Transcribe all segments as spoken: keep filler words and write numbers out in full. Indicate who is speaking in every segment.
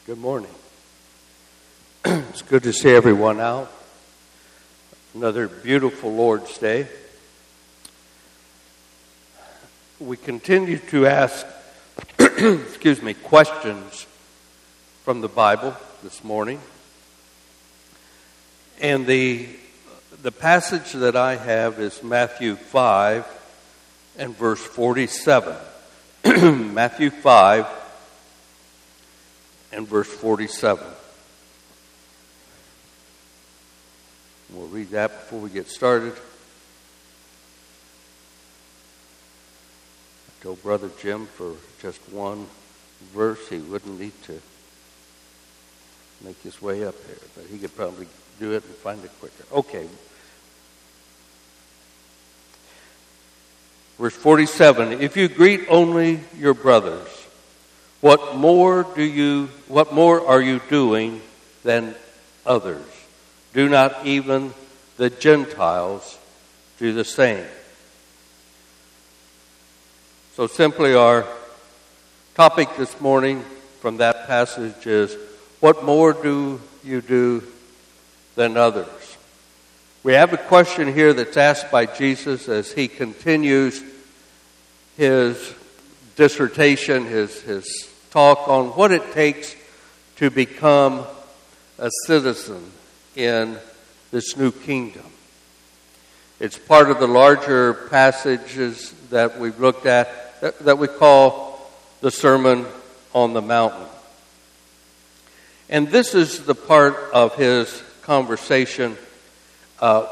Speaker 1: Good morning. It's good to see everyone out. Another beautiful Lord's Day. We continue to ask, excuse me, questions from the Bible this morning. And the the passage that I have is Matthew five and verse forty-seven. Matthew five and verse forty-seven. We'll read that before we get started. I told Brother Jim for just one verse he wouldn't need to make his way up here, but he could probably do it and find it quicker. Okay. Verse forty-seven, if you greet only your brothers, what more do you what more are you doing than others? Do not even the Gentiles do the same? So simply our topic this morning from that passage is, what more do you do than others? We have a question here that's asked by Jesus as he continues his dissertation, his, his talk on what it takes to become a citizen in this new kingdom. It's part of the larger passages that we've looked at that, that we call the Sermon on the Mountain. And this is the part of his conversation uh,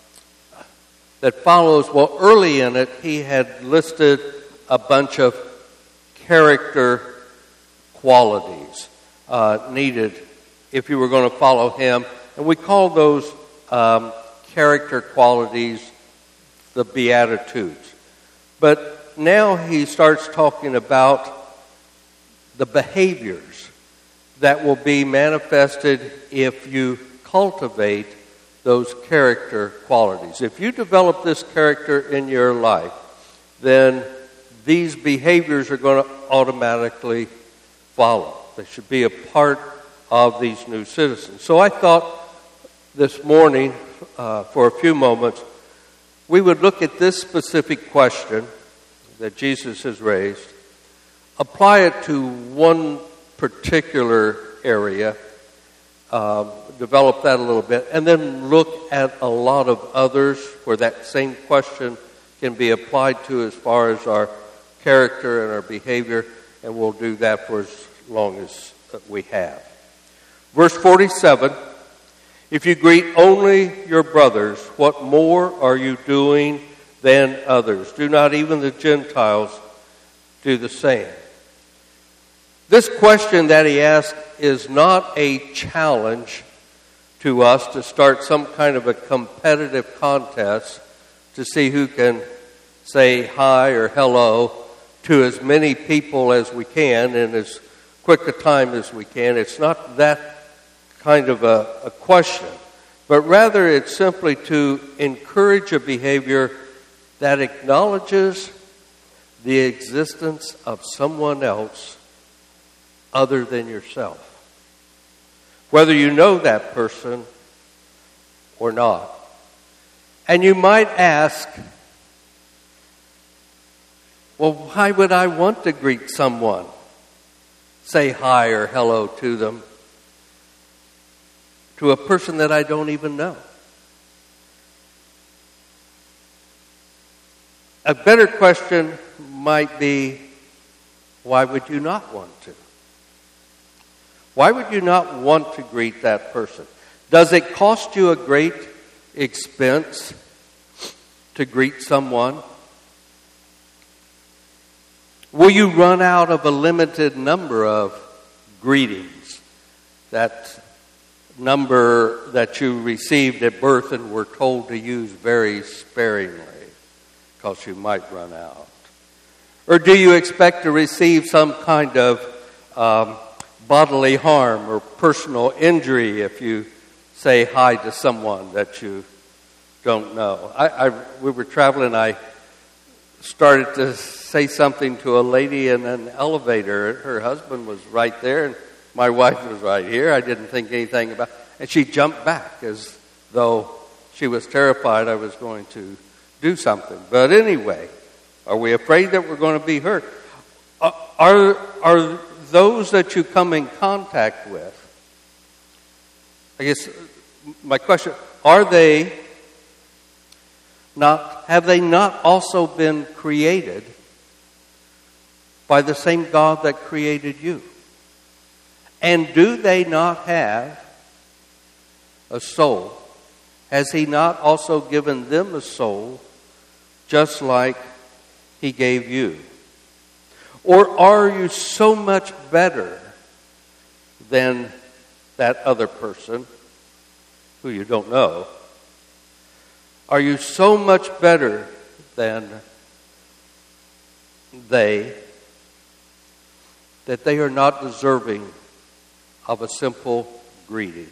Speaker 1: that follows. Well, early in it, he had listed a bunch of character qualities uh, needed if you were going to follow him. And we call those um, character qualities the Beatitudes. But now he starts talking about the behaviors that will be manifested if you cultivate those character qualities. If you develop this character in your life, then these behaviors are going to automatically follow. They should be a part of these new citizens. So I thought this morning, uh, for a few moments, we would look at this specific question that Jesus has raised, apply it to one particular area, um, develop that a little bit, and then look at a lot of others where that same question can be applied to as far as our character and our behavior, and we'll do that for as long as we have. Verse forty-seven, if you greet only your brothers, what more are you doing than others? Do not even the Gentiles do the same? This question that he asked is not a challenge to us to start some kind of a competitive contest to see who can say hi or hello to as many people as we can in as quick a time as we can. It's not that kind of a, a question, but rather it's simply to encourage a behavior that acknowledges the existence of someone else other than yourself, whether you know that person or not. And you might ask, well, why would I want to greet someone, say hi or hello to them, to a person that I don't even know? A better question might be, why would you not want to? Why would you not want to greet that person? Does it cost you a great expense to greet someone? Will you run out of a limited number of greetings? That number that you received at birth and were told to use very sparingly, because you might run out. Or do you expect to receive some kind of um, bodily harm or personal injury if you say hi to someone that you don't know? I, I we were traveling, I started to say something to a lady in an elevator. Her husband was right there, and my wife was right here. I didn't think anything about it. And she jumped back as though she was terrified I was going to do something. But anyway, are we afraid that we're going to be hurt? Are, are those that you come in contact with, I guess my question, are they not, have they not also been created by the same God that created you? And do they not have a soul? Has He not also given them a soul just like He gave you? Or are you so much better than that other person who you don't know? Are you so much better than they that they are not deserving of a simple greeting?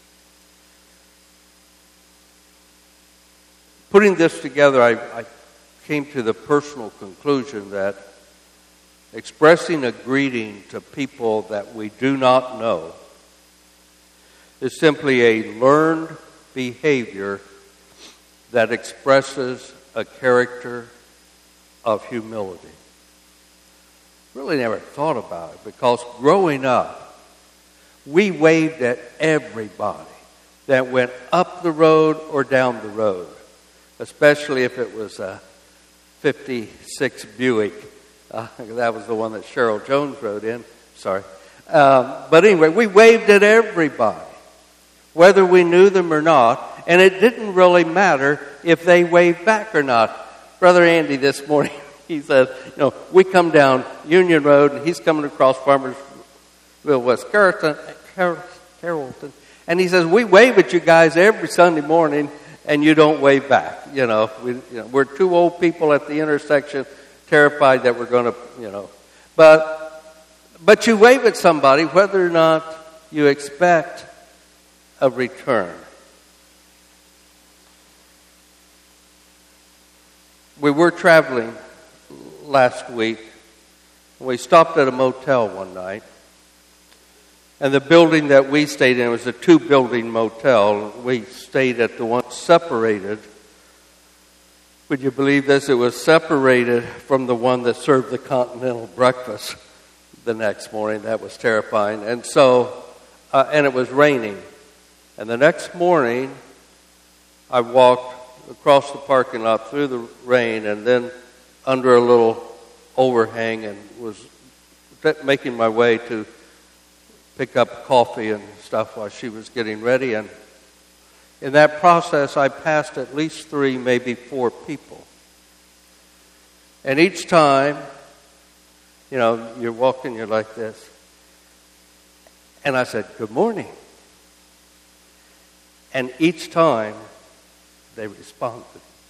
Speaker 1: Putting this together, I, I came to the personal conclusion that expressing a greeting to people that we do not know is simply a learned behavior that expresses a character of humility. Really never thought about it, because growing up, we waved at everybody that went up the road or down the road, especially if it was a fifty-six Buick. Uh, that was the one that Cheryl Jones rode in. Sorry. Um, but anyway, we waved at everybody, whether we knew them or not, and it didn't really matter if they waved back or not. Brother Andy this morning, he said, you know, we come down Union Road, and he's coming across Farmersville, West Carrollton, Carrollton, and he says, we wave at you guys every Sunday morning, and you don't wave back. You know, we, you know, we're two old people at the intersection, terrified that we're going to, you know. But, but you wave at somebody whether or not you expect a return. We were traveling last week. We stopped at a motel one night. And the building that we stayed in was a two-building motel. We stayed at the one separated. Would you believe this? It was separated from the one that served the continental breakfast the next morning. That was terrifying. And so, uh, and it was raining. And the next morning, I walked across the parking lot through the rain and then under a little overhang and was making my way to pick up coffee and stuff while she was getting ready. And in that process, I passed at least three, maybe four people. And each time, you know, you're walking, you're like this. And I said, good morning. And each time, they responded,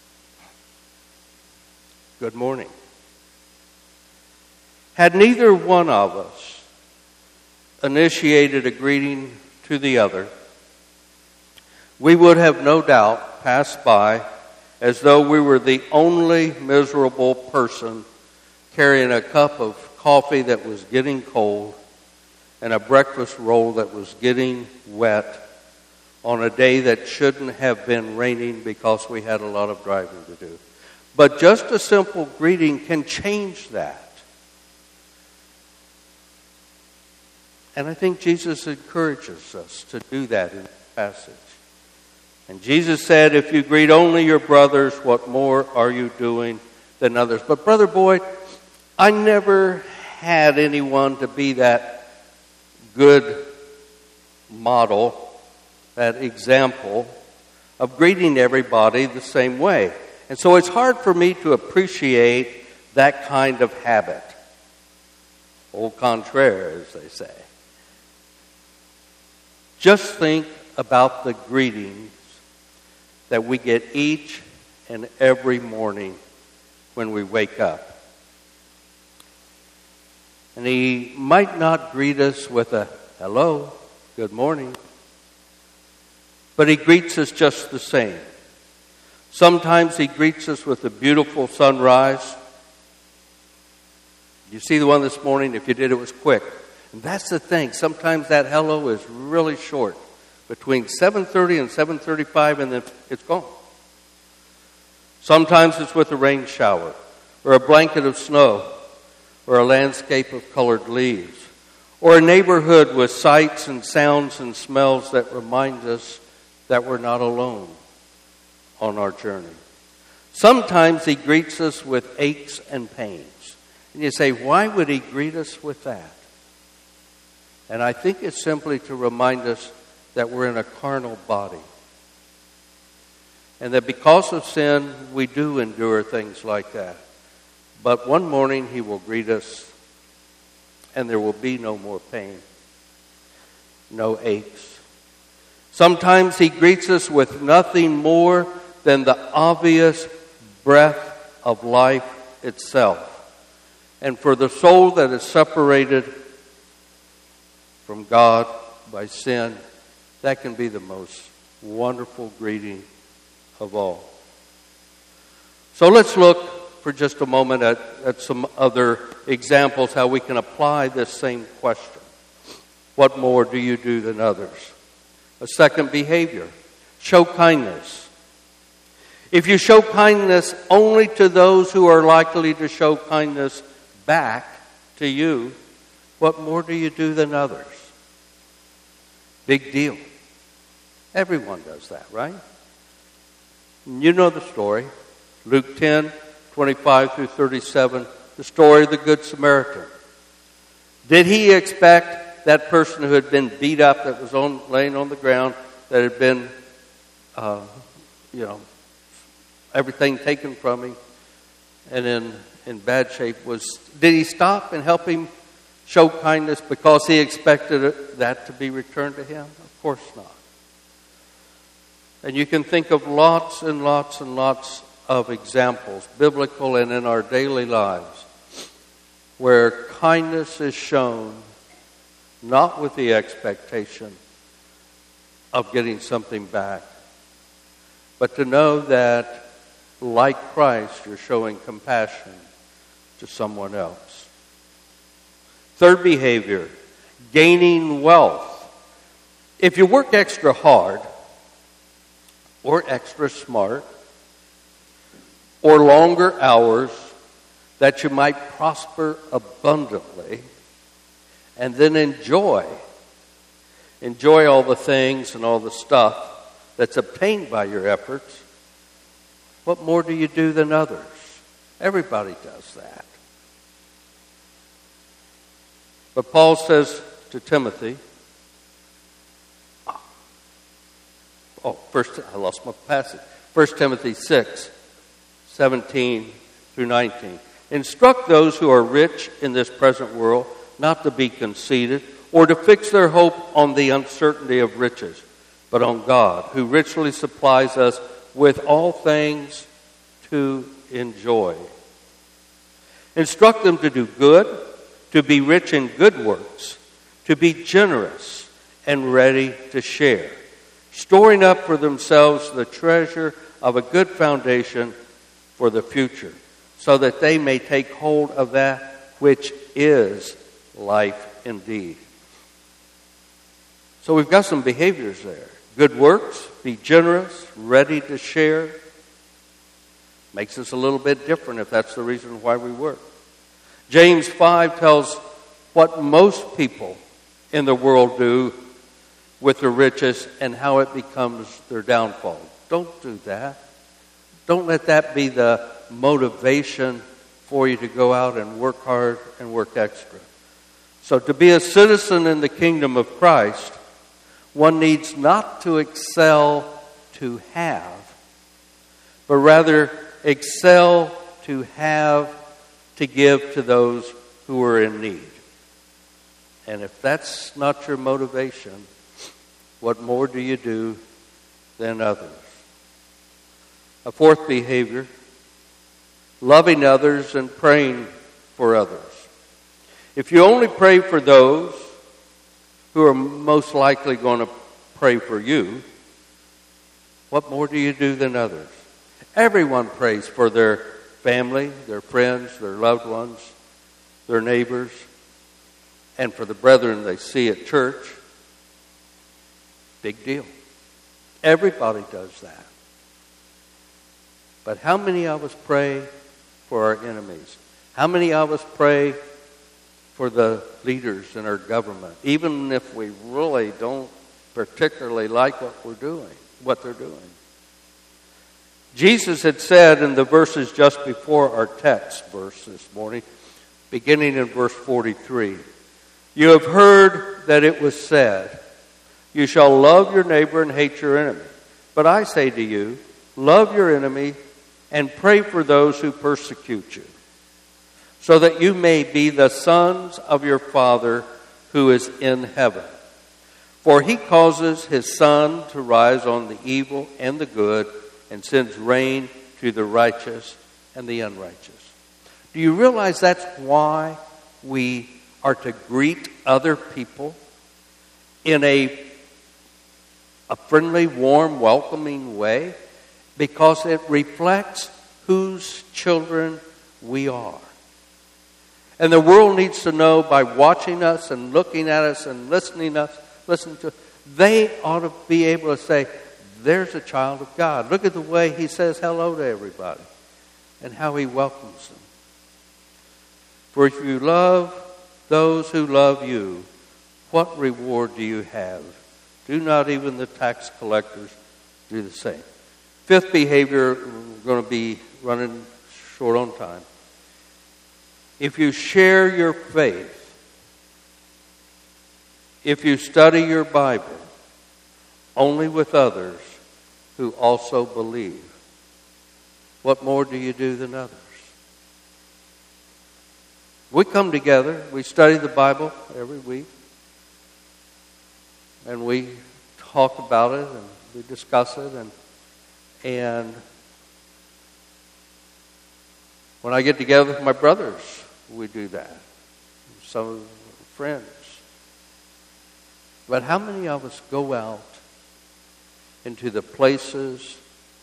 Speaker 1: good morning. Had neither one of us initiated a greeting to the other, we would have no doubt passed by as though we were the only miserable person carrying a cup of coffee that was getting cold and a breakfast roll that was getting wet on a day that shouldn't have been raining because we had a lot of driving to do. But just a simple greeting can change that. And I think Jesus encourages us to do that in the passage. And Jesus said, if you greet only your brothers, what more are you doing than others? But Brother Boyd, I never had anyone to be that good model, that example of greeting everybody the same way. And so it's hard for me to appreciate that kind of habit. Au contraire, as they say. Just think about the greetings that we get each and every morning when we wake up. And He might not greet us with a hello, good morning, but He greets us just the same. Sometimes He greets us with a beautiful sunrise. You see the one this morning? If you did, it was quick. And that's the thing. Sometimes that hello is really short. Between seven thirty and seven thirty-five, and then it's gone. Sometimes it's with a rain shower, or a blanket of snow, or a landscape of colored leaves, or a neighborhood with sights and sounds and smells that remind us that we're not alone on our journey. Sometimes he greets us with aches and pains. And you say, why would he greet us with that? And I think it's simply to remind us that we're in a carnal body. And that because of sin, we do endure things like that. But one morning he will greet us, and there will be no more pain, no aches. Sometimes he greets us with nothing more than the obvious breath of life itself. And for the soul that is separated from God by sin, that can be the most wonderful greeting of all. So let's look for just a moment at, at some other examples how we can apply this same question. What more do you do than others? A second behavior, show kindness. If you show kindness only to those who are likely to show kindness back to you, what more do you do than others? Big deal. Everyone does that, right? You know the story. Luke ten, twenty-five through thirty-seven, the story of the Good Samaritan. Did he expect that person who had been beat up, that was on, laying on the ground, that had been, uh, you know, everything taken from him and in, in bad shape, was, did he stop and help him show kindness because he expected that to be returned to him? Of course not. And you can think of lots and lots and lots of examples, biblical and in our daily lives, where kindness is shown not with the expectation of getting something back, but to know that, like Christ, you're showing compassion to someone else. Third behavior, gaining wealth. If you work extra hard, or extra smart, or longer hours, that you might prosper abundantly, and then enjoy, enjoy all the things and all the stuff that's obtained by your efforts, what more do you do than others? Everybody does that. But Paul says to Timothy, oh, first, I lost my passage. First Timothy six, seventeen through nineteen. Instruct those who are rich in this present world not to be conceited or to fix their hope on the uncertainty of riches, but on God, who richly supplies us with all things to enjoy. Instruct them to do good, to be rich in good works, to be generous and ready to share, storing up for themselves the treasure of a good foundation for the future, so that they may take hold of that which is life indeed. So we've got some behaviors there. Good works, be generous, ready to share. Makes us a little bit different if that's the reason why we work. James five tells what most people in the world do with the riches and how it becomes their downfall. Don't do that. Don't let that be the motivation for you to go out and work hard and work extra. So to be a citizen in the kingdom of Christ, one needs not to excel to have, but rather excel to have to give to those who are in need. And if that's not your motivation, what more do you do than others? A fourth behavior, loving others and praying for others. If you only pray for those who are most likely going to pray for you, what more do you do than others? Everyone prays for their family, their friends, their loved ones, their neighbors. and for the brethren they see at church, big deal. Everybody does that. But how many of us pray for our enemies? How many of us pray for the leaders in our government, even if we really don't particularly like what we're doing, what they're doing? Jesus had said in the verses just before our text verse this morning, beginning in verse forty-three, "You have heard that it was said, 'You shall love your neighbor and hate your enemy.' But I say to you, love your enemy and pray for those who persecute you, so that you may be the sons of your Father who is in heaven. For he causes his sun to rise on the evil and the good, and sends rain to the righteous and the unrighteous." Do you realize that's why we are to greet other people in a, a friendly, warm, welcoming way? Because it reflects whose children we are. And the world needs to know by watching us and looking at us and listening us, listening to, they ought to be able to say, there's a child of God. Look at the way he says hello to everybody and how he welcomes them. For if you love those who love you, what reward do you have? Do not even the tax collectors do the same? Fifth behavior, we're going to be running short on time. If you share your faith, if you study your Bible only with others who also believe, what more do you do than others? We come together, we study the Bible every week, and we talk about it and we discuss it, and and when I get together with my brothers, we do that. Some of the friends. But how many of us go out into the places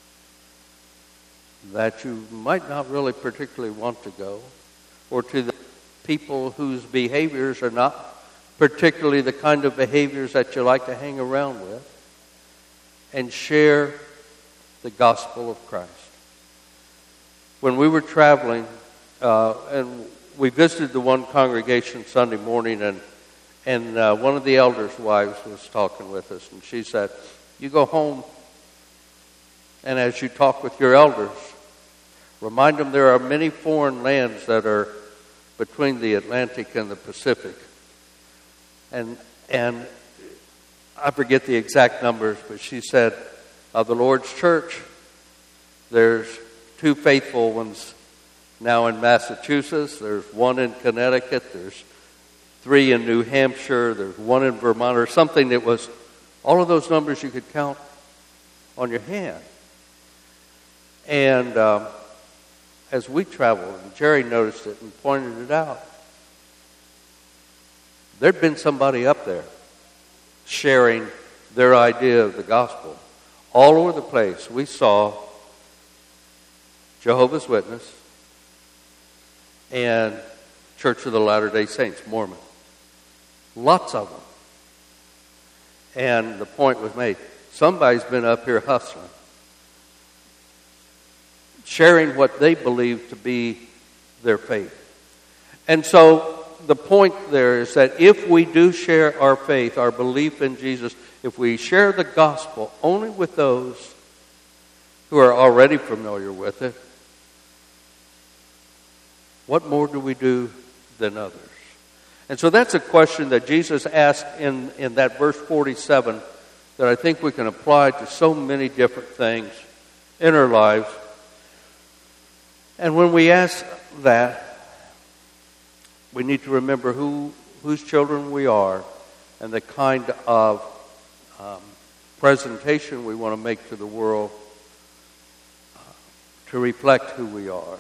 Speaker 1: that you might not really particularly want to go, or to the people whose behaviors are not particularly the kind of behaviors that you like to hang around with, and share the gospel of Christ? When we were traveling, uh, and we visited the one congregation Sunday morning, and and uh, one of the elders' wives was talking with us, and she said, "You go home, and as you talk with your elders, remind them there are many foreign lands that are between the Atlantic and the Pacific." And and I forget the exact numbers, but she said, of the Lord's church, there's two faithful ones now in Massachusetts. There's one in Connecticut. There's three in New Hampshire. There's one in Vermont, or something that was, all of those numbers you could count on your hand. And um, as we traveled, and Jerry noticed it and pointed it out, there'd been somebody up there sharing their idea of the gospel. All over the place, we saw Jehovah's Witness and Church of the Latter-day Saints, Mormon. Lots of them. And the point was made, somebody's been up here hustling, sharing what they believe to be their faith. And so the point there is that if we do share our faith, our belief in Jesus, if we share the gospel only with those who are already familiar with it, what more do we do than others? And so that's a question that Jesus asked in, in that verse forty-seven that I think we can apply to so many different things in our lives. And when we ask that, we need to remember who whose children we are and the kind of um, presentation we want to make to the world uh, to reflect who we are.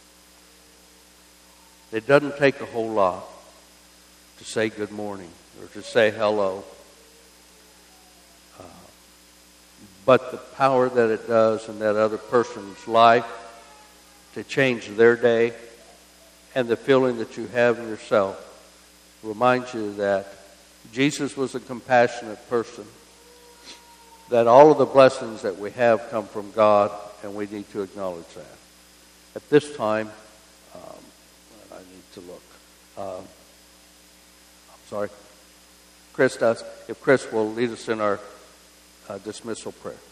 Speaker 1: It doesn't take a whole lot to say good morning or to say hello. Uh, but the power that it does in that other person's life to change their day, and the feeling that you have in yourself remind you that Jesus was a compassionate person, that all of the blessings that we have come from God, and we need to acknowledge that. At this time, um, I need to look. Um, I'm sorry. Chris does. If Chris will lead us in our uh, dismissal prayer.